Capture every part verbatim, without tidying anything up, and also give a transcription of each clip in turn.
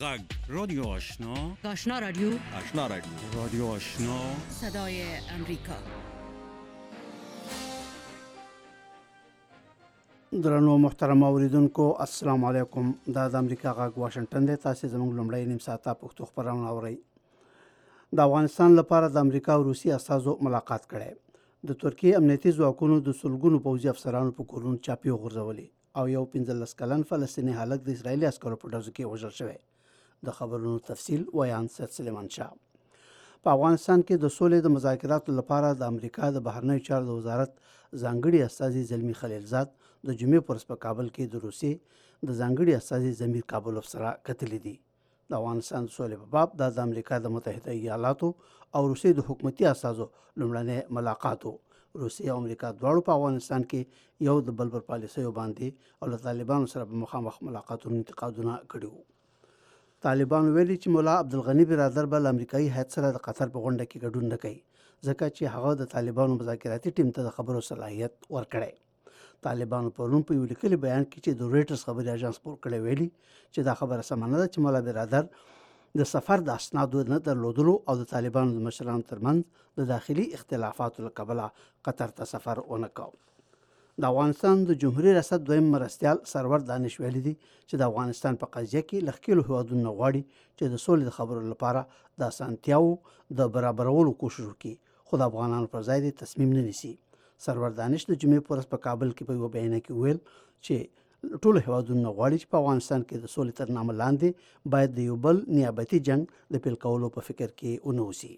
غږ رادیو آشنا آشنا رادیو آشنا رادیو رادیو آشنا صدای امریکا. درنو محترم اوریدونکو السلام علیکم. دا د امریکا غږ واشنگټن دی. تاسو زموږ لومړی نیم ساعته پښتو خبرونه اورئ. د افغانستان لپاره د امریکا او روسي استازو ملاقات کړی. د ترکیه امنیتي ځواکونو د سلګونو پوځي افسرانو په کورونو چاپی غورځولي او یو پنځلس کلن فلسطیني هلک د اسرایلي عسکرو په ډزو کې وژل شوی. د خبرونو تفصیل ویان سید سلیمان شاه. په افغانستان کې د سولې د مذاکراتو لپاره د امریکا د بهرنیو چارو د وزارت ځانګړي استازي زلمی خلیلزاد د جمعې پر ورځ په کابل کې د روسي د ځانګړي استازي زمیر کابلوف سره کتلې دي. د افغانستان د سولې په باب د امریکا د متحده ایالاتو او روسي د حکومتي استازو لومړنی ملاقات و. روسي او امریکا دواړو په افغانستان کې یو د بل پر پالیسیو باندې او له طالبانو سره په مخامخ ملاقاتونو انتقادونه کړي وو. طالبان ویلي چې مولا عبدالغني برادر به له امریکایي هیات سره د قطر په غونډه کې ګډون نه کوي ځکه چې هغه د طالبانو مذاکراتي ټیم ته د خبرو صلاحیت ورکړی. طالبانو پرون په یو لیکلي بیان کې چې د رویټرز خبري اژانس خبر کړی ویلي چې دا خبره سمه نه ده چې مولا برادر د سفر د اسنادو نه درلودلو او د طالبانو د مشرانو ترمنځ د داخلي اختلافاتو له کبله قطر ته سفر ونه کاوه. د افغانستان د جمهوریت ریاست دویم مرستیال سرور دانش ویلي دي چې د افغانستان په قضیه کې له ښکېلو هېوادونو نه غواړي چې د سولې د خبرو لپاره د اسانتیاوو د برابرولو کوشش وکړي خو د افغانانو پر ځای دې تصمیم نه نیسي. سرور دانش د جمعې په ورځ په کابل کې په یوه بیانیه کې ویل چې ټولو هېوادونو نه غواړي چې په افغانستان کې د سولې تر نامه لاندې باید د یو بل نیابتي جنگ د پیل کولو په فکر کې ونه اوسي.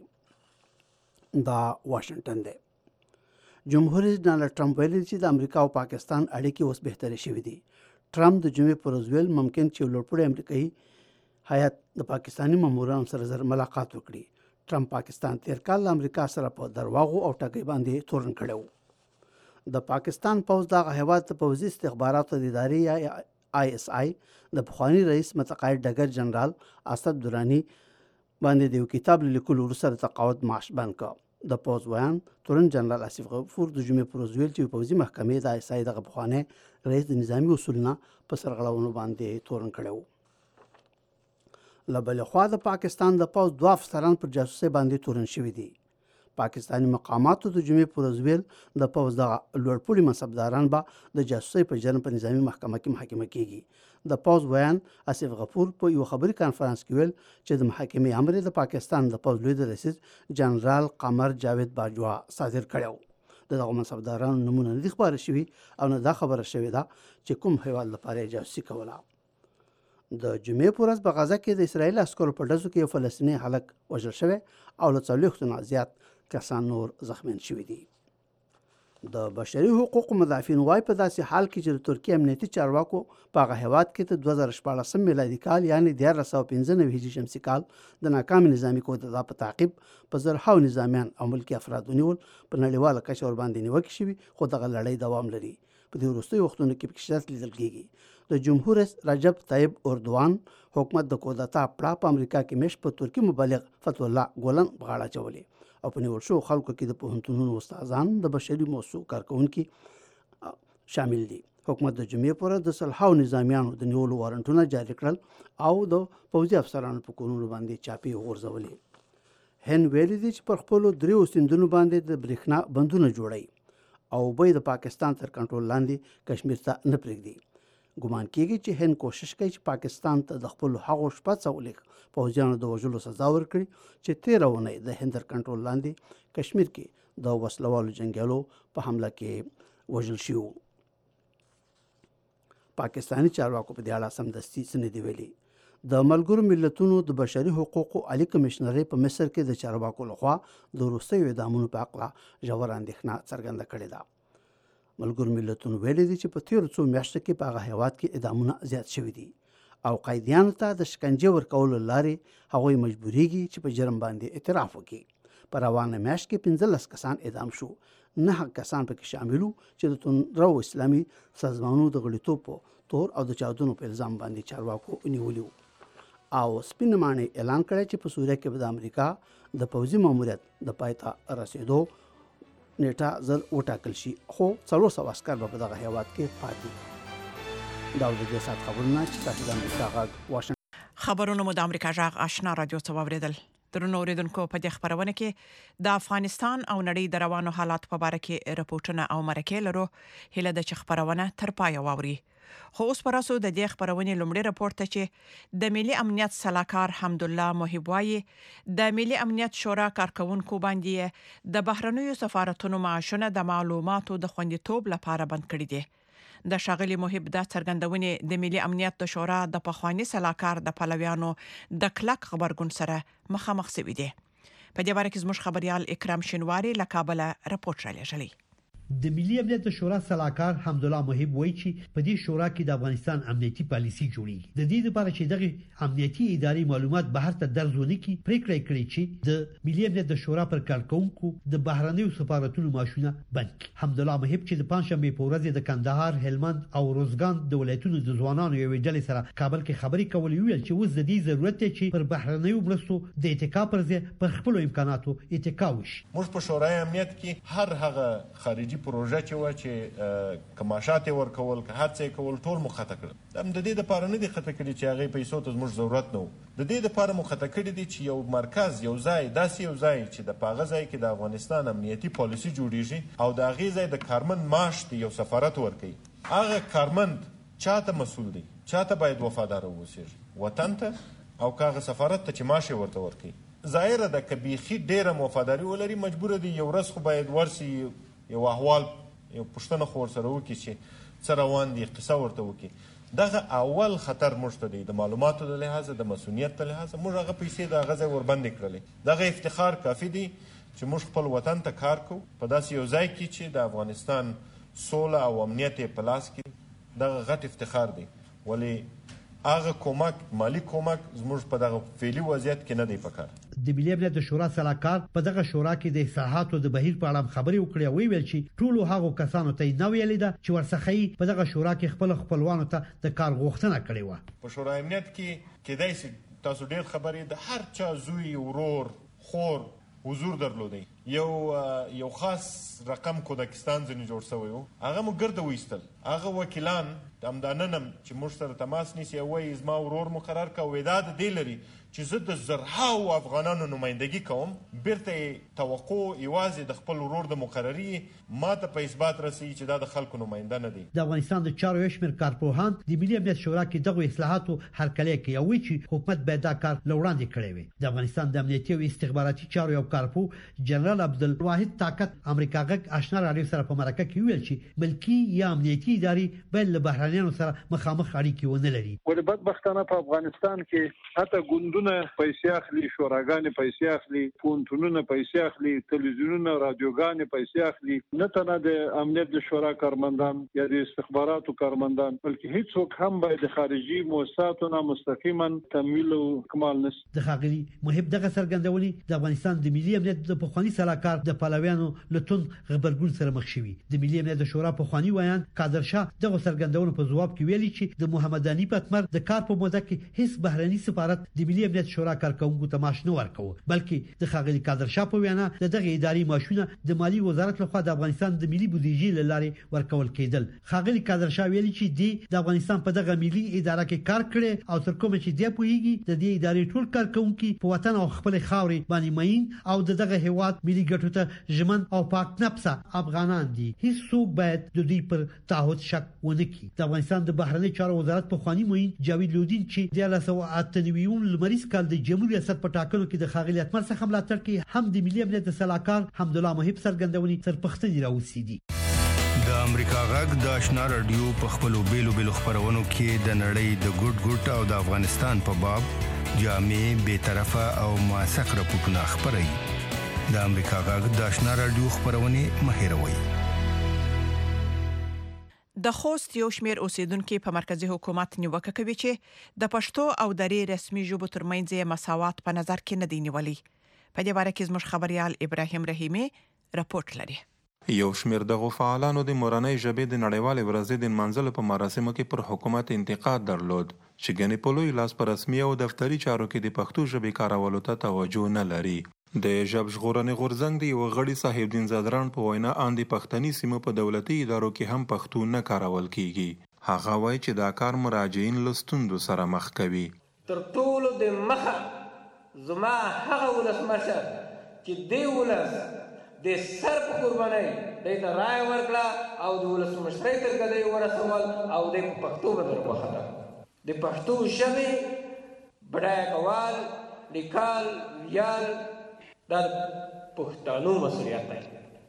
دا واشنګټن دی. جمهور رئیس ډانلډ ټرمپ ویلي چې د امریکا او پاکستان اړیکې اوس بهترې شوې دي. ټرمپ د جمعې پر ورځ ویل ممکن چې یو لوړپوړی امریکایي هیات د پاکستاني مامورانو سره زر ملاقات وکړي. ټرمپ پاکستان تیر کال له امریکا سره په درواغو او ټګۍ باندې تورن کړی و. د پاکستان پوځ دغه هیواد ته پوځي استخباراتو د ادارې یا آی اس آی د پخواني رئیس متقاعد ډګر جنرال اسد دراني باندې د یو کتاب لیکلو وروسته د تقاعد معاش بند کړ. د پوځ ویان تورن جنرال آصف غفور د جمعې پر ورځ ویل چې پوځي محکمې د آی اس آی دغه پخوانی رئیس د نظامي اصولونه په سرغړونو باندې تورن کړی و. له بلې خوا د پاکستان د پوځ دوه افسران پر جاسوسۍ باندې تورن شوي دي. پاکستاني مقاماتو د جمعې پر ورځ ویل د پوځ دغه لوړپوړي منصبداران به د جاسوسۍ په جرم په نظامي محکمه کې محاکمه کیږي. د پوځ ویان آصف غفور په یو خبري کانفرنس کې ویل چې د محاکمې امر د پاکستان د پوځ لوی رئیس جنرال قمر جاوید باجوا صادر کړی و. د دغه منصبدارانو نمونه نه دي خپاره شوي او نه دا خبره شوې ده چې کوم هیواد لپاره یې جاسوسي کوله. د جمعې پر ورځ په غزه کې د اسرایلي عسکرو په ډزو کې یو فلسطیني هلک وژل شوی او له څلوېښتو نه زیات کسان نور زخمیان شوي دي. د بشري حقوقو مدافعین وایي په داسې حال کې چې د ترکیې امنیتي چارواکو په هغه هېواد کې د دوه زره شپاړسم میلادي کال یعنې دیارلس سوه پنځه نوي هجري شمسي کال د ناکامې نظامي کودتا په تعقیب په زرهاو نظامیان او ملکي افراد ونیول په نړیواله کچه ورباندې نیوکې شوي خو دغه لړۍ دوام لري. په دې وروستیو وختونو کې پکې شدت لیدل کېږي. د جمهور رئیس رجب طیب اردوان حکومت د کودتا پړه په امریکا کې میشت په ترکي مبلغ فتح الله ګولن په غاړه اچولې او په نیول شوو خلکو کې د پوهنتونونو استادان د بشري موضوع کارکوونکي شامل دي. حکومت د جمعې پر ورځ د سلهاو نظامیانو د نیولو وارنټونه جاري کړل او د پوځي افسرانو په کورونو باندې چاپې وغورځولې. هند ویلي دي چې پر خپلو دریو سیندونو باندې د برېښنا بندونه جوړوي او اوبه د پاکستان تر کنټرول لاندې کشمیر ته نه پرېږدي. ګمان کېږي چې هند کوشش کوي چې پاکستان ته د خپلو هغو شپږ سوه لیک پوځیانو د وژلو سزا ورکړي چې تېره اونۍ د هند تر کنټرول لاندې کشمیر کې د وسلوالو جنګیالو په حمله کې وژل شوي وو. پاکستاني چارواکو په دې اړه سمدستي څه نه دي ویلي. د ملګرو ملتونو د بشري حقوقو عالي کمشنرۍ په مصر کې د چارواکو لخوا د وروستیو اعدامونو په هکله ژوره اندېښنه څرګنده کړې ده. ملګرو ملتونو ویلي دي چې په تېرو څو میاشتو کې په هغه هېواد کې اعدامونه زیات شوي دي او قیدیانو ته د شکنجې ورکولو له لارې هغوی مجبوریږي چې په جرم باندې اعتراف وکړي. په روانه میاشت کې پنځلس کسان اعدام شو. نهه کسان پکې شامل وو چې د توندرو اسلامي سازمانونو د غړیتوب په تور او د چاودنو په الزام باندې چارواکو نیولي وو. او سپین ماڼۍ اعلان کړی چې په سوریه کې به د امریکا د پوځي ماموریت د پای ته رسېدو نیټه زر وټاکل شي خو څلور سوه عسکر به په دغه هېواد کې پاتې. دا د دې ساعت خبرونه چې تاسو د امریکا غږ واشنګټن خبرونه مو د امریکا جغ آشنا رادیو څخه واوریدل. درنو اوریدونکو په دې خبرونه کې د افغانستان او نړۍ د روانو حالات په اړه کې راپورټونه او مرکې لرو. هله د چ خبرونه تر پای واوري. خو اوس پراسو د دې خبرونه لومړی راپورټ ته چې د ملي امنیت صلاحکار حمدالله محب وايي د ملي امنیت شورا کارکونکو باندې د بهرنیو سفارتونو معاشونه د معلوماتو د خوندیتوب لپاره بند کړي دي. د شاغلي محب د څرګندونې د ملي امنیت د شورا د پخوانی صلاحکار د پلویانو د کلک خبرګون سره مخامخ شوی دي. په دې اړه کې زموږ خبريال اکرام شینواری له کابل راپورټ را لېږلی. د ملي امنیت شورا صلاحکار حمدالله محب وایي چې په دې شورا کې د افغانستان امنیتي پالیسي جوړیږي. د دې لپاره چې دغه امنیتي اداري معلومات بهر ته درځونی کی پریکړه کړې چې د ملي امنیت شورا پر کارکونکو د بهرنیو سفارتونو معاشونه بند. حمدالله محب چې د پنځشنبه په ورځ د کندهار، هلمند او روزګان د ولایتونو د ځوانانو یو ډلې سره کابل کې خبري کولې ویل چې اوس د دې ضرورت دی چې پر بهرنیو مرستو د اتکا پر ځای پر خپل امکاناتو اتکا وشي. موږ په شورای امنیت کې هر هغه خارجي پروژه چې و چې کماشات ورکول که هر څه کول ټول مخاطه کړل. هم د دې لپاره نه دي خطه کړي چې هغه پیسو ته موږ ضرورت نه و. د دې لپاره مخاطه کړي دي چې یو مرکز یو ځای داسې یو ځای چې د پاغه ځای کې د افغانستان امنیتي پالیسي جوړیږي او د هغه ځای د کارمند معاش یو سفارت ورکړي. هغه کارمند چاته مسؤل دی؟ چاته باید وفادار اوسېږي؟ وطن ته او کاغه سفارت ته چې معاش ورته ورکړي. ظاهره ده که بیخي ډیره وفاداری ولري مجبور دی یو ورځ خو باید ورسي یو احوال یو پښتنه خور سره وکړي چې څه روان دي قصه ورته وکړي. دغه اول خطر موږ ته دی د معلوماتو د لحاظه د مسؤلیت په لحاظه موږ هغه پیسې د هغه ځای وربندې کړلې. دغه افتخار کافي دی چې موږ خپل وطن ته کار کوو په داسې یو ځای کې چې د افغانستان سوله او امنیت یې په لاس کې. دغه غټ افتخار دی ولی هغه کومک مالی کومک زموږ په دغه فعلی وضعیت کې نه دی پکار. د ملي امنیت شورا صلاحکار په دغه شورا کې د اصلاحاتو د بهیر په اړه خبري وکړې او ویل چې ټول هغه کسانو ته نو ویل دا چې ورڅخه په دغه شورا کې خپل خپلوانو ته د کار غوښتنه کړې و. په شورا امنیت کې کېدای شي تاسو ډیر خبرې د هر چا زوی ورور خور حضور درلودي. یو یو خاص رقم کودکستان ځنې جوړ شوی و هغه مو ګرځو وستل. هغه وکیلان همداننم چې موږ سره تماس نیسي وایي زما ورور مقرر کا وداد دی لري چې زه د زرهاو افغانانو نمائندګي کوم بیرته توقع یوازې د خپل ورور د مقرري ماته په اثبات رسي چې دا د خلکو نماینده نه دي. د افغانستان د چارو شمیر کارپوهان د ملي امنیت شورا کې دغه اصلاحاتو هرکلی کوي او چې حکومت باید دا کار لوړاندې کړي وي. د افغانستان د امنیتي او استخباراتي چارو یو کارپو جنرال عبدالواحد طاقت امریکا غږ آشنا رادیو سره په مرکه کې ویل چې ملکی یا امنیتي ادارې باید له بهرانيانو سره مخامخ اړیکې ونه لري. ولې بدبختانه په افغانستان کې حتی ګوندونه پیسې اخلي، شوراګانې پیسې اخلي، پونتونونه پیسې اخلي، تلویزیونونه رادیوګانې پیسې اخلي. نه تنه د امنیت د شورا کارمندان یا د استخباراتو کارمندان بلکې هیڅوک هم باید د خارجي مؤسساتو نه مستقیما تمویل او کمال نشي. د خاغلی محب دغه څرګندونې د افغانستان د ملي امنیت د پخوانی صلاحکار د پلویانو لتون خبرګون سره مخ شوی. د ملي امنیت شورا پخوانی ویان قادر شاه دغه څرګندونې په جواب کې ویلي چې د محمد علي پتمر د کار په موده کې هیڅ بهرني سفارت د ملي امنیت شورا کارکونکو ته معاش نه ورکوي بلکې د خاغلی قادر شاه په وینا دغه اداري معاشونه د مالی وزارت لخوا د افغانستان د ملي بودیجې لارې ورکول کېدل. خاغلی قادر شاه ویلي چې د افغانستان په دغه ملي اداره کې کار کړي او تر کومه چې دی پوهیږي د دې ادارې ټول کارکونکو په وطن او خپل خاورې باندې مین او دغه هیواد ملي ګټو ته ژمن او پاک نفسه افغانان دي. هیڅ څوک باید د دوی پر تعهد شک ونه کړي. د افغانستان د بهرنی چارو وزارت په خواني موین جاوید لودین چې د لاسو اتنویون لمریز کال د جمهوریت ریاست په ټاکنو کې د خاغلی اتمر څخه ملاتړ کوي هم د ملي امنیت صلاحکار حمدالله محب څرګندونې تر پښتني راوسی دي. د امریکا غږ د آشنا رادیو په خپلو بیلو بیلو خبرونو کې د نړۍ د ګډ ګډ او د افغانستان په باب جامع بے طرفه او موثق راپورټونه خبري. د امریکا غږ د آشنا رادیو خبرونه مهیروي. د خوست یو شمیر اوسیدونکو په مرکزی حکومت نیوکه کوي چې د پښتو او دري رسمي ژبو ترمنځ مساوات په نظر کې نه دی نیولې. په دې اړه کې زموږ خبريال ابراهيم رحیمي راپورټ لري. یو شمیر دغه فعالانو د مورنۍ ژبې د نړیوال ورځې د منځل په مراسمو کې پر حکومت انتقاد درلود چې ګنې په لوی لاس په رسمي او دفتري چارو کې د پښتو ژبې کارولو ته توجه نه لري. د ژب ژغورنې غورځنګ دی یو غړي صاحب دین زادران په وینا اندي پښتني سیمه په دولتي ادارو کې هم پښتو نه کارول کیږي. هغه وایي چې دا کار مراجعین له ستونزو سره مخ کوي. تر ټولو د مخه زما هغه ولسمشر چې دی ولس د سر په قربانۍ دی ته رایه ورکړه او د ولسمشرۍ تر ګدۍ ورسول او دی په پښتو باندې وخته د پښتو ژبې بډایه کول لیکل ویل دا پښتنو مسؤلیت دی.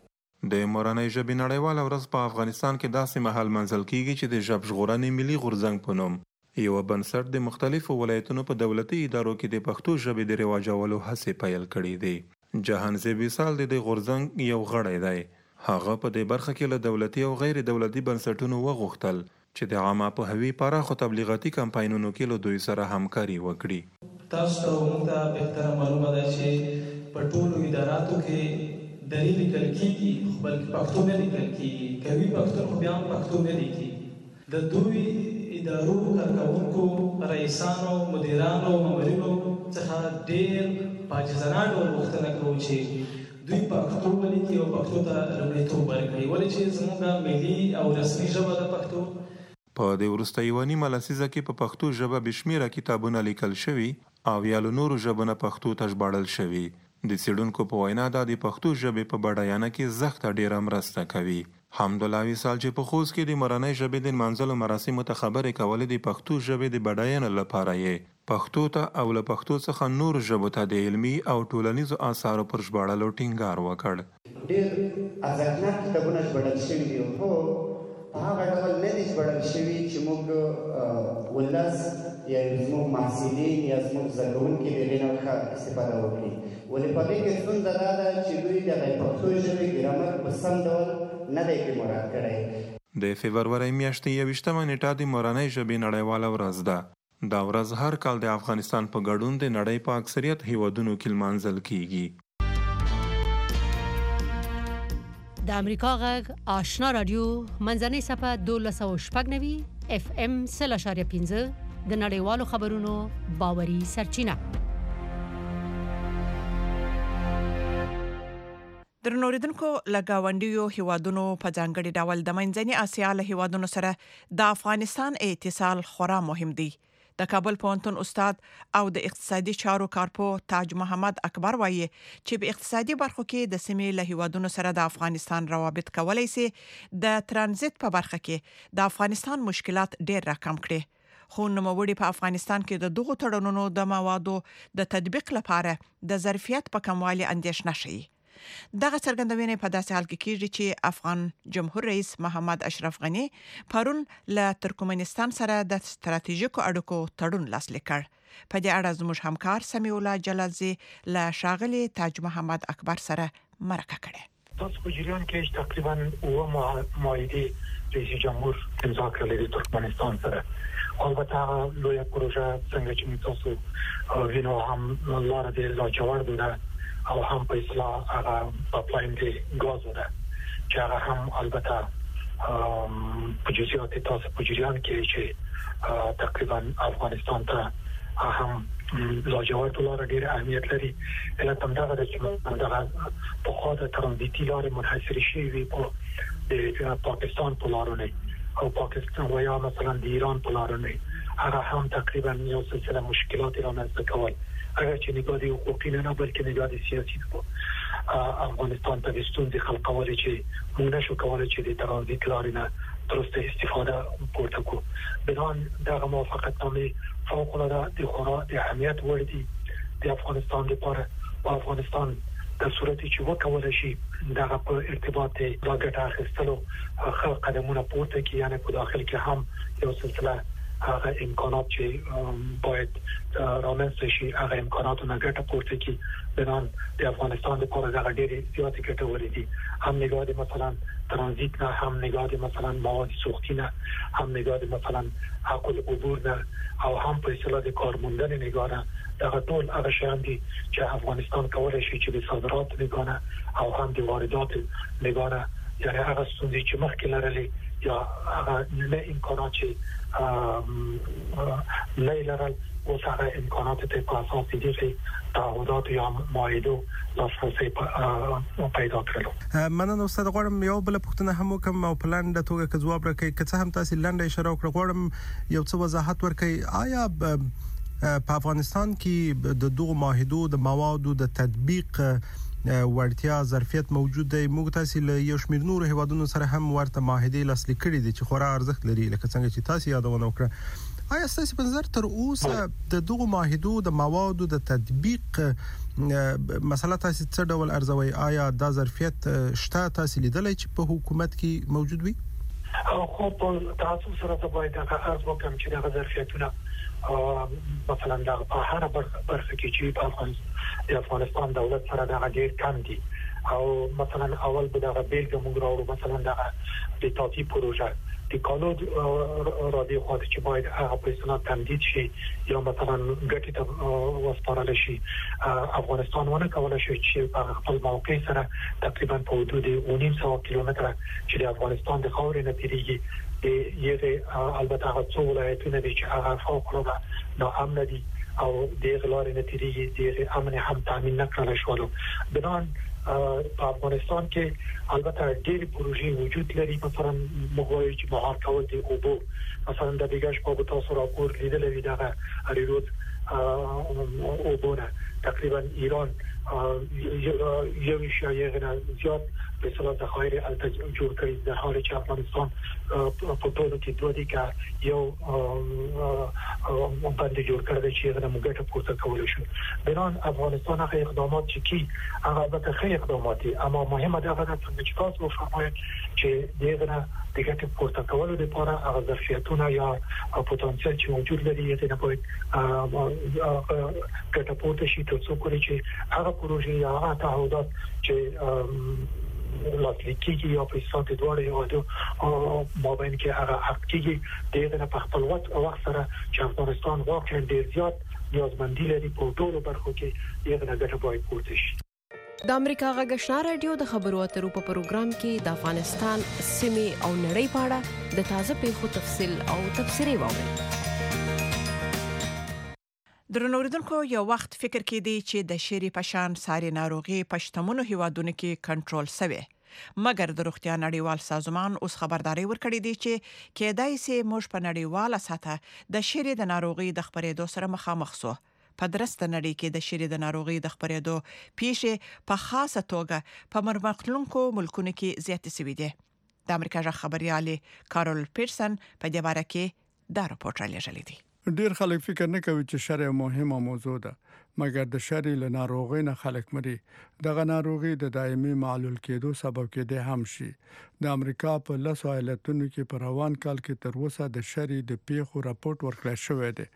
د مورنۍ ژبې نړیواله ورځ په افغانستان کې داسې مهال منځل کیږي چې د ژبژغورنې ملي غورځنګ په نوم یو بنسټ د مختلفو ولایتونو په دولتي ادارو کې د پښتو ژبې د رواجولو هڅې پیل کړي دي. جهانزیب وصال د دې غورځنګ یو غړی دی. هغه په دې برخه کې له دولتي او غیر دولتي بنسټونو وغوښتل چې د عامه پوهاوي پراخو تبلیغاتي کمپاینونو کې له دوی سره همکاري وکړي. تاسو ته موږ ته بهتره معلومه ده چې په ټولو اداراتو کې دلیل لیکل کېږي خو بلکې پښتو نه لیکل کېږي. کوي پښتون خو بیا هم پښتو نه لیکي. د دوی ادارو کارکوونکو رئیسانو مدیرانو مامورینو څخه ډېر په عاجزانه ډول غوښتنه کوو چې دوی پښتو ولیکي او پښتو ته لومړیتوب ورکړي ولې چې زموږ ملي او رسمي ژبه ده پښتو. په دې وروسته یوه نیمه لسیزه کې په پښتو ژبه بېشمېره کتابونه لیکل شوي او یا له نورو ژبو نه پښتو ته ژباړل شوي. د څېړونکو په وینا دا د پښتو ژبې په بډاینه کې زښته ډېره مرسته کوي. حمدالله وصال چې په خوست کې د مورنۍ ژبې د نمانځلو مراسمو ته خبرې کولې د پښتو ژبې د بډاینې لپاره یې پښتو ته او له پښتو څخه نور ژبو ته د علمي او ټولنیزو آثارو پر ژباړلو ټینګار وکړ. ډېر ارزښتناک کتابونه ژباړل شوي دي خو په هغه ډول نه دي ژباړل شوي چې موږ ولس یا زموږ محصلین یا زموږ زده کوونکي د هغې نه ښه استفاده وکړي. ولې په دې کې ستونزه دا ده چې دوی د پښتو ژبې ګرامر په سم ډول نه دی پرې مراعات کړی. د فبرورۍ میاشتې یوویشتمه نیټه د مورنۍ ژبې نړیواله ورځ ده. دا ورځ هر کال د افغانستان په ګډون د نړۍ په اکثریت هیوادونو کې لمانځل کیږي. د امریکا غږ آشنا رادیو منځنۍ صفحه دولس سوه شپږ نوي اف ام سل اشاریه پنځه د نړیوالو خبرونو باوري سرچینه. درنوریدونکو لګاونډیو هیوادونو په ځانګړي ډول د منځنۍ اسیا له هیوادونو سره د افغانستان اتصال خورا مهم دی. د کابل پوهنتون استاد او د اقتصادي چارو کارپو تاج محمد اکبر وایي چې په اقتصادي برخو کې د سیمې له هیوادونو سره د افغانستان روابط کولای شي د ترانزیت په برخه کې د افغانستان مشکلات ډېر راکم کړي. خو نوموړي په افغانستان کې د دغو تړونونو د موادو د تطبیق لپاره د ظرفیت په کموالي اندېښنه شي. دغه څرګندونې په داسې حال کې کېږي چې افغان جمهور رئیس محمد اشرف غنی پرون له ترکمنستان سره د ستراتیژیکو اړیکو تړون لاسلیک کړ. په دې اړه زموږ همکار سمیع الله جلالزی له ښاغلي تاج محمد اکبر سره مرکه کړې. تاسو په جریان کې تقریبا اوه معاهدې رئیس جمهور امضا کړلې د ترکمنستان سره. البته لویه پروژه څنګه چې تاسو وینئ هم لاره د لاجورد ده او هم په اصلاح هغه پایپلاین دی غاز ده چې هغه هم البته په جزئیات تاسو په جریان کې چې تقریبا افغانستان ته هم لاجورد لاره ډېر اهمیت لري. علت هم دغه ده چې دغه په خوا د ترانزیتي لارې منحصرې شوي په د پاکستان په لارو نه او پاکستان و یا مثلا د ایران په لارو نه هغه هم تقریبا یو سلسله مشکلات رامنځته کول اگر چې نگاه دی حقوقی نه بلکې نگاه دی سیاسی ده. افغانستان ته د ستونزې خلقولې چې موږ نشو کولای چې د ترانزیت لارې نه درسته استفاده پورته کو. بنان دغه موافقتنامې فوق العاده د خورا د اهمیت وړ دي د افغانستان لپاره. او افغانستان د صورتي چې وکولای شي دغه په ارتباط د ګټه اخیستلو ښه قدمونه پورته کړي، یعنی په داخل کې هم یو سلسله هغه امکانات چې باید رامنځته شي هغه امکاناتونه ګټه پورته کړي. بنان د افغانستان لپاره دغه ډېرې زیاتې ګټورې دي. هم نگاه د مثلا ترانزیت نه، هم نگاه د مثلا مواد سوختي نه، هم نگاه د مثلا حق العبور نه، او هم په اصطلاح د کارموندنې نگاه نه. دغه ټول هغه شیان دي چې افغانستان کولای شي چې د صادرات نگاه نه او هم د واردات نگاه نه، یعنی هغه ستونزې چې مخکې لرلې یا هغه نه امکانات چې نه لرل اوس هغه امکانات ته په اساس دي تعهدات یا معاهدو لاسرسي پیدا کړل. مننه استاد. غواړم یو بل پوښتنه هم وکم او پلان د توګه کې ځواب راکړئ. که څه هم تاسو لنډه اشاره وکړه، غواړم یو څه وضاحت ورکړئ. آیا په افغانستان کې د دغه معاهدو د موادو د تطبیق ورتیا ظرفیت موجود دی. موږ تاسو له یو شمېر نور هیوادونو سره هم ورته معاهدې لاسلیک کړي دي چې خورا ارزښت لري، لکه څنګه چې تاسو یادونه وکړه. آیا ستاسو په نظر تر اوسه د دغه معاهدو د موادو د تطبیق مسله تاسو څه ډول ارزوي؟ آیا دا ظرفیت شته تاسو لیدلای چې په حکومت کې موجود وي؟ خو په تاسو سره باید دا ارز وکم چې دا ظرفیتونه مثلا دا په هر برخه کې چې په افغانستان د افغانستان دولت سره دا ډیر کم دي، او مثلا اول به دا بیلګه موږ راوړو، مثلا دا د تاتی پروژه د کانود را دي خو چې باید هغه په اصطلاح تمدید شي یا مثلا ګټه ته وسپارل شي. افغانستان ونه کولای شي چې په خپل موقع سره تقریبا په حدود نیم سوه کیلومتره چې د افغانستان د خاورې نه تیریږي، یغه البته هغه څو ولایتونه دي چې هغه فوق العاده ناامن دي او د غلارې نه تیریږي، د امن هم تامین نه کړل شو. بنان په افغانستان کې البته ډېر پروژې وجود لري، مثلا موږ چې مهار کول دي او بو مثلا د بیګاش په تاسو راپور لیدل وی دا اړیروت او بونه تقریبا ایران یو شایعه نه زیات په اصطلاح د خیر الته جوړ کړی، د حال چې افغانستان په ټولو کې دوه دي که یو باندې جوړ کړی چې هغه موږ ته پورته کول شو. بنان افغانستان هغه اقدامات چې کی هغه البته خیر اقدامات دي، اما مهمه ده چې تاسو وفرمایئ چې دغه د ګټې پورته کولو لپاره هغه ظرفیتونه یا پوتنسیل چې موجود لري یې نه باید ګټه پورته شي تر څو کولی چې هغه پروژې یا هغه تعهدات چې لاسلیک کیږي یا په اساس د دوه هیوادو مابین کې هغه حق کیږي دغه نه په خپل وخت سره چې افغانستان واقعا ډیر زیات نیازمندي لري په ټولو برخو کې دغه نه ګټه باید پورته شي. د امریکا غږ آشنا رادیو د خبرو اترو په پروګرام کې د افغانستان سیمې او نړۍ په اړه د تازه پیښو تفصیل او تبصرې واورئ. درنو اوریدونکو، یو وخت فکر کې دی چې د شری پشان ساري ناروغي پښتمونو هیوادونو کې کنټرول شوی، مګر د روغتیا نړیوال سازمان اوس خبرداري ورکړې دي چې کېدای شي موږ په نړیواله سطح د شری د ناروغي د خبرېدو سره مخامخ سو. په درسته نړۍ کې د شری د ناروغي د خبرېدو پیښې په خاصه توګه په مرمختلونکو ملکونو کې زیاتې شوې دي. د امریکا ژغ خبريالي کارول پیرسن په دې باره کې دا راپور رالیږلی دی. ډیر خلک فکر نه کوي چې شری مهمه موضوع ده، مګر د شری له ناروغي نه خلک مري. دغه ناروغي د دایمي معلول کېدو سبب کېدای هم شي. د امریکا په لاسو ایالتونو کې په روان کال کې تر اوسه د شری د پیښو راپورټ ورکړل شوی دی.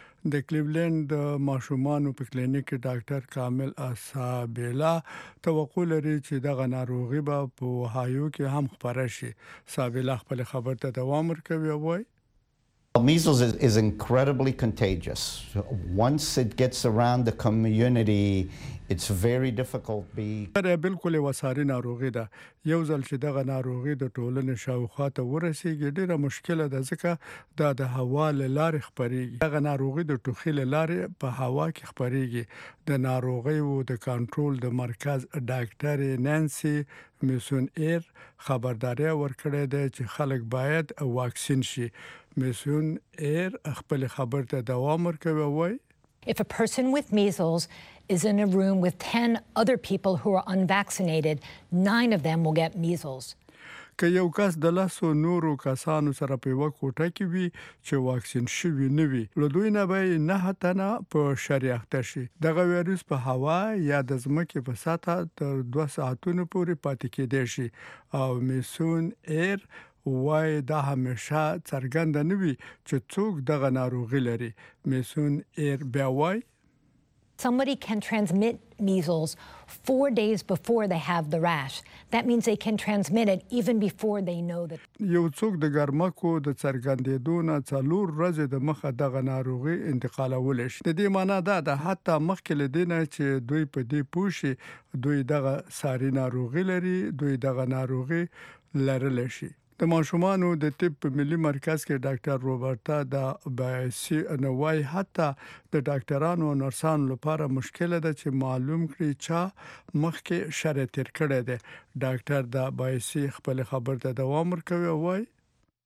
د کلیولند د ماشومانو په کلینیک کې ډاکټر کامل اسابیلا توقع لري چې دغه ناروغي به په اوهایو کې هم خپره شي. سابیلا خپل خبر ته دوام ورکوي او وايي Measles is, is incredibly contagious. Once it gets around the community, it's very difficult be. دا بالکل وساري ناروغي ده. یو ځل چې دغه ناروغي د ټولنې شاوخوا ته ورسیږي ډیره مشکله ده، ځکه دا د هوا لارې خپريږي. دغه ناروغي د ټوخي لارې په هوا کې خپريږي. د ناروغي او د کنټرول د مرکز ډاکټر نانسي میسون ایر خبرداري ورکړې ده چې خلک باید واکسین شي. میسون ایر خپل خبر ته دوام ورکوي وای If a person with measles is in a room with ten other people who are unvaccinated, nine of them will get measles. که یو کس د لاسو نورو کسانو سره په یو کوټه کې وي چې واکسین شوی نه وي، له دوی نه به نه تنه په شریعت شي. دغه ویروس په هوا یا د ځمکې په سطح تر دوه ساعتونو پورې پاتې کېدای شي او میسون ایر وای دا همیشه څرګند نه وي چې څوک دغه ناروغي لري. میسون ایر بیا وای Somebody can transmit measles four days before they have the rash. That means they can transmit it even before they know that. یو څوک د ګرمکو د څرګندېدو نه څلور ورځې د مخه دغه ناروغي انتقالول شي. د دې معنی دا ده حتی مخکې له دې نه چې دوی په دې پوښي دوی دغه ساري ناروغي لري، دوی دغه ناروغي لرل شي. د ماشومانو د طب په ملي مرکز کې ډاکټر روبرتا د بایسي نوای حتی د ډاکټرانو او نرسانو لپاره مشکله ده چې معلوم کړي چې مخکې شرط تر کړه ده. ډاکټر د بایسي خپل خبر ته دوام ورکوي او وايي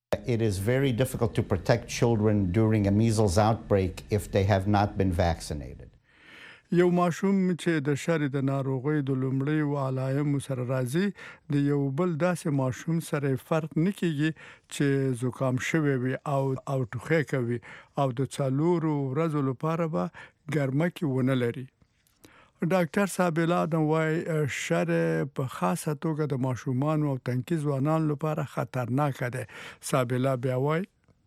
It is very difficult to protect children during a measles outbreak if they have not been vaccinated. یو ماشوم چې د شری د ناروغۍ د لومړی و علایم سره راځي د یو بل داسې ماشوم سره فرق نکېږي چې زکام شوی وي او او ټوخی کوي او د څلورو ورځو لپاره به ګرمه کې ونه لري. ډاکټر صابلا د وای شر په خاصه توګه د ماشومان او تنکي ځوانان لپاره خطرناک ده. صابلا بیا وای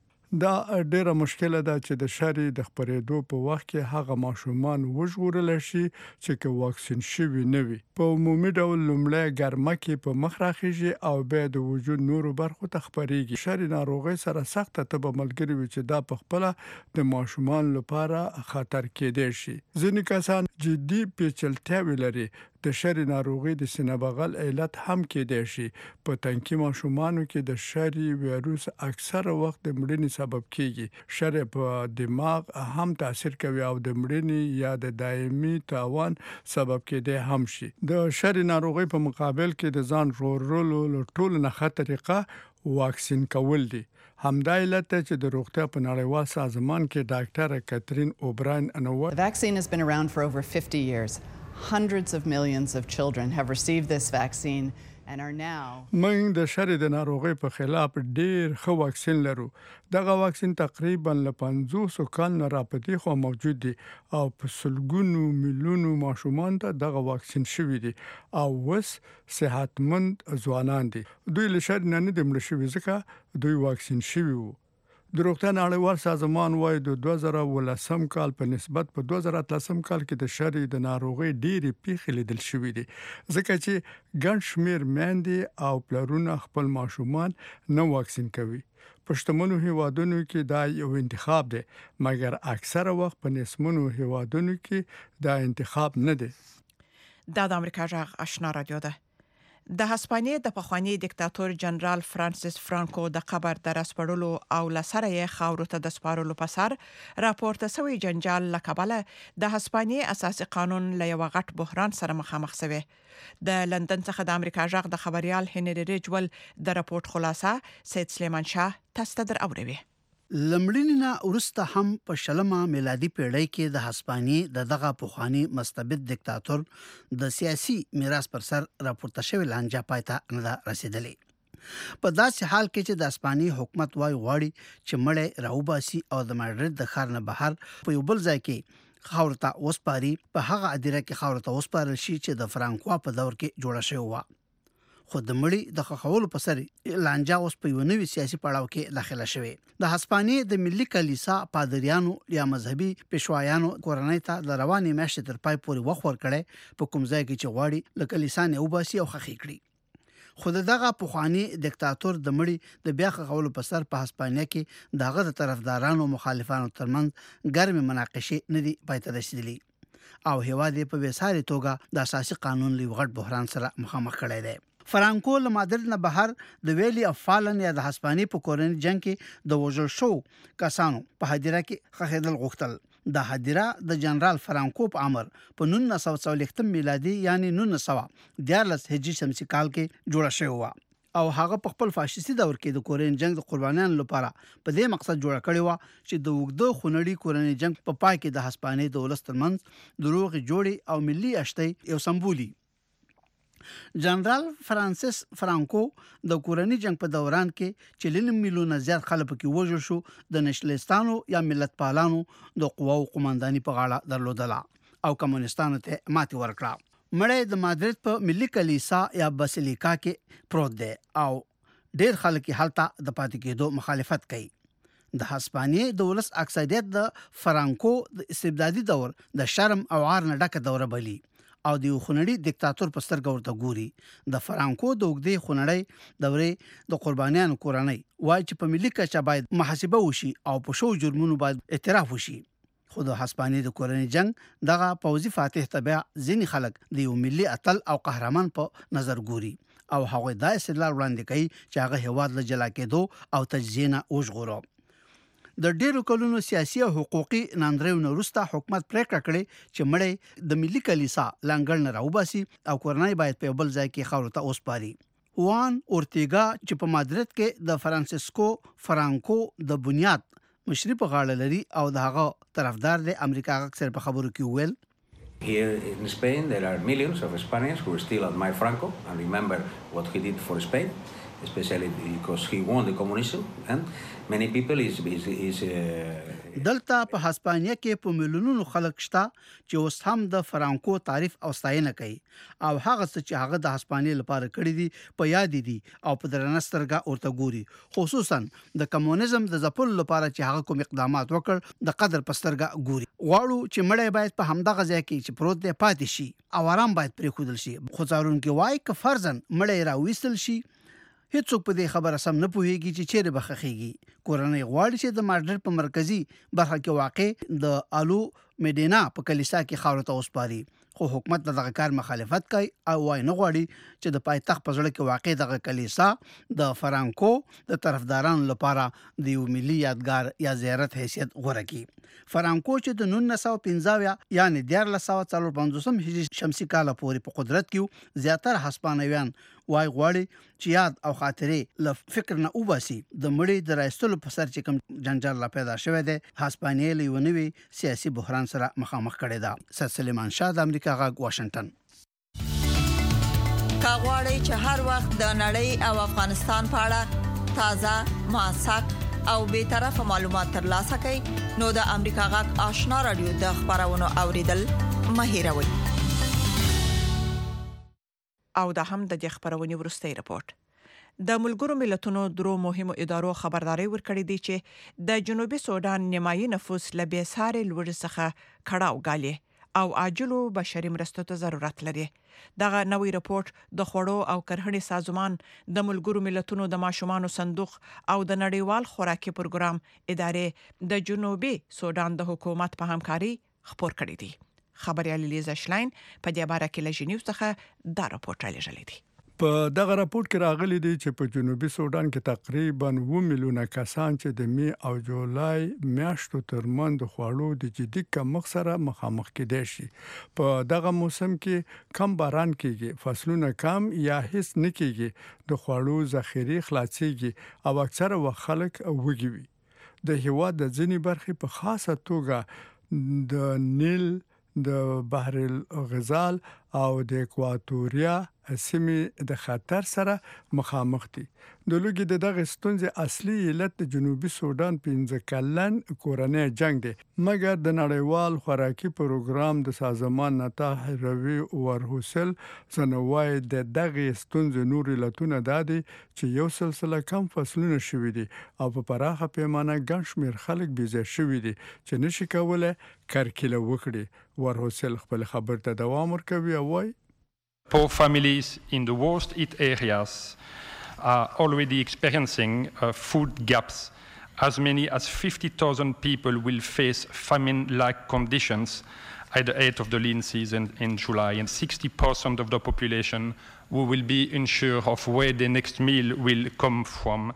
دا ډیره مشکله ده چې د شری د خبرېدو په وخت کې هغه ماشومان وژغورل شي چې کې واکسین شوی نه وي. په عمومي ډول لومړی ګرمه کې په مخ راخیږي او بیا د وجود نورو برخو ته خبرېږي. شری ناروغي سره سخت تبه ملګری وي چې دا په خپل د ماشومان لپاره خطر کېدای شي. ځینې کسان جدي پیچلتیا لري. د شری ناروغي د سینه بغل علت هم کېدای شي. په تنکي ماشومانو کې د شری وایروس اکثره وخت د مړینې سبب کیږي. شری په دماغ هم تاثیر کوي او د مړینې یا د دایمي تاوان سبب کېدای هم شي. د شری ناروغي په مقابل کې د ځان ژغورلو له ټولو نه ښه طریقه واکسین کول دي. همدا علت چې د روغتیا په نړیوال سازمان کې ډاکټر کاترین اوبراین انوه The vaccine has been around for over fifty years. Hundreds of millions of children have received this vaccine and are now موږ د شری د ناروغي په خلاف ډیر ښه واکسین لرو. دغه واکسین تقریبا له پنځوس کال نه راپدې خو موجود دي او په سلګونو میلیونو ماشومان ته دغه واکسین شوی دي او وس صحتمند ځوانان دي. دوی له شری نه نه د مړ شوی ځکه دوی واکسین شوی وو. د روغتیا نړیوال سازمان وايي د دوه زره ولسم کال په نسبت په دوه زره اتلسم کال کې د شری د ناروغي ډېری پیښې لیدل شوې دي ځکه چې ګڼ شمېر میندې او پلرونه خپل ماشومان نه واکسین کوي. په شتمنو هیوادونو کې دا یو انتخاب دی مګر اکثره وخت په نسمنو هیوادونو کې دا انتخاب نه دی. دا د امریکا جغ آشنا رادیو ده. د هسپانیې د پخوانی دیکتاتور جنرال فرانسیس فرانکو د قبر د رسپړلو او لسره یې خاورو ته د سپارلو په سر راپورته شوی جنجال لکبله د هسپانیې اساسي قانون له یو غټ بحران سره مخامخ شوی. د لندن څخه د امریکا جغ د خبريال هنري ریجول د راپورټ خلاصه سید سلیمان شاه تاسو ته دراوړي. لمړینه ورسته هم په شلمه میلادي پیړۍ کې د هسپانیې د دغه پخوانی مستبد دیکتاتور د سیاسي میراث پر سر راپورته شوی لانجه پاتې نه رسیدلې. په داسې حال کې چې د هسپانیې حکومت وايي غواړي چې مړې راوباسي او د ماډرید د ښار نه بهر په یو بل ځای کې خاورته وسپاري په هغه ادیره کې خاورته وسپارل شي چې د فرانکوا په دور کې جوړه شوی و. خو د مړی د خخولو په سر لانجا اوس په یو نوي سیاسي پړاو کې داخله شوه. د هسپانیې د ملي کلیسا پادریانو یا مذهبي پېشوایانو کورنۍ ته د رواني میاشتې تر پای پورې وخت ورکړي په کوم ځای کې چې غواړي له کلیسا نه وباسي او خخې کړي. خو دغه پخوانی دیکتاتور د مړی د بیا خخولو په سر په هسپانیا کې دغه د طرفدارانو مخالفانو ترمنځ ګرمه مناقشه نه دی پاتې رسیدلې او هیواد په وساري توګه د اساسي قانون لوي غټ بحران سره مخامخ کړی دی. فرانکو له مادرید نه بهر د ویلي اف فالن یا د هسپانیې په کورنۍ جنگ کې د وژل شو کسانو په هدیره کې خخېدل غوښتل. د هدیره د جنرال فرانکو په امر په نولس سوه څلوېښت میلادي یعنی نولس سوه دیارلس هجري شمسي کال کې جوړه شوې و او هغه په خپل فاشیستي دور کې د کورنۍ جنگ د قربانیانو لپاره په دې مقصد جوړه کړې و چې د وګړو خونړي کورنۍ جنگ په پای کې د هسپانیې د ولس ترمنځ دروغ جوړي او ملي اشتي یو سمبولي. جنرال فرانسیس فرانکو د کورنۍ جنگ په دوران کې چې لنیم میلیونه زیات خلک کې وژل شو د نشلستانو یا ملت پالانو د قواو قومانداني په غاړه درلودله او کمونستانو ته ماتې ورکړه. مړی د مادرید په ملي کلیسا یا باسیلیکا کې پروت دی او ډیر خلک هلته د پاتې کېدو مخالفت کوي. د هسپانیې د ولس اکثریت د فرانکو د استبدادي دور د شرم او عار نه ډکه دوره بلی او د خونړي دیکتاتور په سترګه ورته ګوري. د فرانکو د وګړي خونړي دورې د قربانیانو کورنۍ وایي چې په ملي کچه باید محاسبه وشي او په شو جرمونو باید اعتراف وشي. خو د هسپانیې د کورنۍ جنگ دغه پوځي فاتح تبع ځینې خلک د یو ملي اتل او قهرمان په نظر ګوري او هغه د استدلال وړاندې کوي چې هغه هواد له جلا کېدو او تجزیه نه وژغورو. د ډیرو کلونو سیاسي او حقوقي ناندریو وروسته حکومت پریکړه کړې چې مړی د ملي کلیسا لنګل نه راوباسي او کورنۍ باید په بل ځای کې خاورته اوسپاري وان اورتیګا چې په مادرید کې د فرانسیسکو فرانکو د بنیاد مشري په غاړه لري او د هغه طرفدار د امریکا اکثر په خبرو کې ویل Here in Spain there are millions of Spaniards who still admire Franco and remember what he did for Spain, especially because he won the communism, and many people is is, is uh, دلته په هسپانیا کې په ملیونونو خلک شته چې اوس هم د فرانکو تعریف او ستاینه کوي او هغه څه چې هغه د هسپانیا لپاره کړی دي په یاد دي او په درنسترګه ورته ګوري خصوصا د کمونیزم د ځپلو لپاره چې هغه کوم اقدامات وکړ د قدر پسترګه ګوري غواړو چې مړی باید په همدغه ځای کې چې پروت دی پاتې شي او آرام باید پرې خودل شي خو څارونکو وايي ک فرضاً مړی راوېستل شي هیڅوک په دې خبره سم نه پوهیږي چې چیرې بخخيږي کورنۍ غواړي چې د مادرید په مرکزی برخه کې واقع د الو میډینا په کلیسا کې خاورې ته وسپاري خو حکومت دغه کار مخالفت کوي او وايي نه غواړي چې د پایتخت په ځړ کې واقع دغه کلیسا د فرانکو د طرفدارانو لپاره د یو ملي یادګار یا زیارت حیثیت غوړه کړي فرانکو چې د نولس سوه پنځه یعنی د دیارلس سوه څلور پنځوسم هجري شمسي کال پورې په قدرت کې زیاتره هسپانویان وای غواړي چې یاد او خاطرې ل فکر نه وباسي د مړي د راستلو په سر چې کوم جنجال لا پیدا شوه دی هسپانیا له ونوي سیاسي بحران سره مخامخ کړي دا سید سلیمان شاه د امریکا غاګ واشنگټن کاغوري چې هر وخت د نړۍ او افغانستان په اړه تازه موثق او به طرفه معلومات ترلاسه کړئ نو د امریکا غاګ آشنا رادیو د خبرونو اوریدل مهیروي او د هم د خبرونې ورستۍ رپورت د ملګرو ملتونو درو مهمو ادارو خبرداري ورکړې دي چې د جنوبي سودان نیمایي نفوس لبې ساري لوړ څخه کړهو غالي او عاجلو بشري مرستو ته ضرورت لري دغه نوې رپورت د خوړو او کرهڼې سازمان د ملګرو ملتونو د ماشومانو صندوق او د نړیوال خوراکي پروګرام ادارې د جنوبي سودان د حکومت په همکاري خبر کړی دي خبريال لیزا شلاین په دې باره کې لژنیو څخه دا راپورټ لږلې دي په دغه راپورټ کې راغلي دي چې په جنوبي سودان کې تقریبا اووه میلیونه کسان چې د می او جولای میاشتو ترمن د خوړو د جدي کمښت سره مخامخ کېدي شي په دغه موسم کې کم باران کېږي فصلونه کم یا هیڅ نه کېږي د خوړو ذخیره خلاصيږي او اکثره وخت خلک وګوي د هوا د ځینی برخې په خاصه توګه د نیل د بحر الغزال او د اکواتوریا سیمې د خطر سره مخامخ دي د لوګي د دغه ستونزې اصلي علت د جنوبي سودان پنځه کلن کورنۍ جنگ دی مګر د نړیوال خوراکي پروګرام د سازمان نته روي ورهوسل سنوي د دغه ستونزې نور علتونه دادي چې یو سلسله کم فصلونه شوي دي او په پراخه پیمانه ګڼ شمېر خلک بيځه شوي دي چې نشي کولای کرکله وکړي ورهوسل خپل خبر ته دوام ورکوي او وايي Poor families in the worst hit areas are already experiencing uh, food gaps. As many as fifty thousand people will face famine-like conditions at the height of the lean season in July, and sixty percent of the population who will be unsure of where the next meal will come from.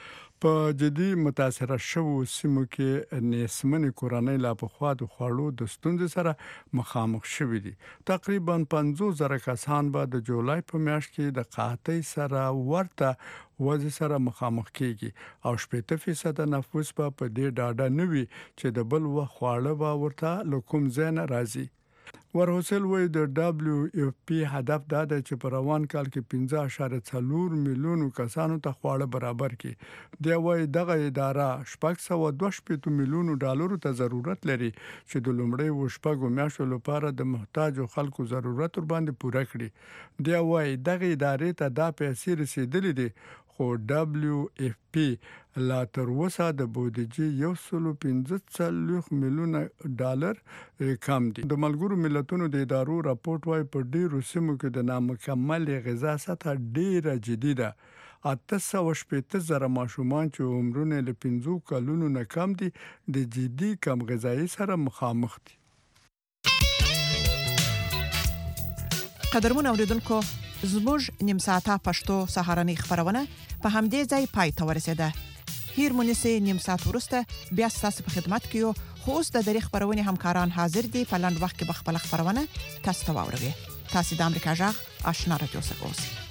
په جدي متاثره شوو سیمو کې نسمنې کورنۍ لا په خوا د خوړو د ستونزې سره مخامخ شوي دي تقریبا پنځوس زره کسان به د جولای په میاشت کې د قحطۍ سره ورته وضع سره مخامخ کیږي او شپږ فیصد نفوس په دې ډاډه نوي چې د بل وخت خواړه به ورته لکوم زین راځي ورهوسل وای د دبليو اف پی هدف دا دی چې په روان کال کې پنځه اعشاریه څلور میلیونو کسانو ته خواړه برابر کړي دی وای دغه اداره شپږ سوه دوه شپږ میلیونو ډالرو ته ضرورت لري چې د لومړی و شپږو میاشتو لپاره د محتاجو خلکو ضرورت ور باندې پوره کړي دی وای دغه ادارې ته دا پیسې رسیدلې دي خو دبليو اف پی لا تر اوسه د بودیجې یو سل پنځه څلوېښت میلیونه ډالر کم دي د ملګرو ملتونو د ادارو راپورټ وايي په ډیرو سیمو کې د نامکمل غذا سطح ډیره جدي ده اته سوه شپږ زره ماشومان چې عمرونه له پنځو کلونو نه کم دي د جدي کم غذایی سره مخامخ دي قدرمن اوریدونکو زموږ نیم ساعته پښتو سهارنۍ خبرونه په همدې ځای پای ته ورسېده هیر مونږه نیم ساعت ورسته بیا ستاسو په خدمت کې یو خو اوس د دری خبرونه همکاران حاضر دي په لاند وخت کې بخپل خبرونه تاسو ته واوروي تاسو د امریکا جغ آشنا رادیو څخه اوسئ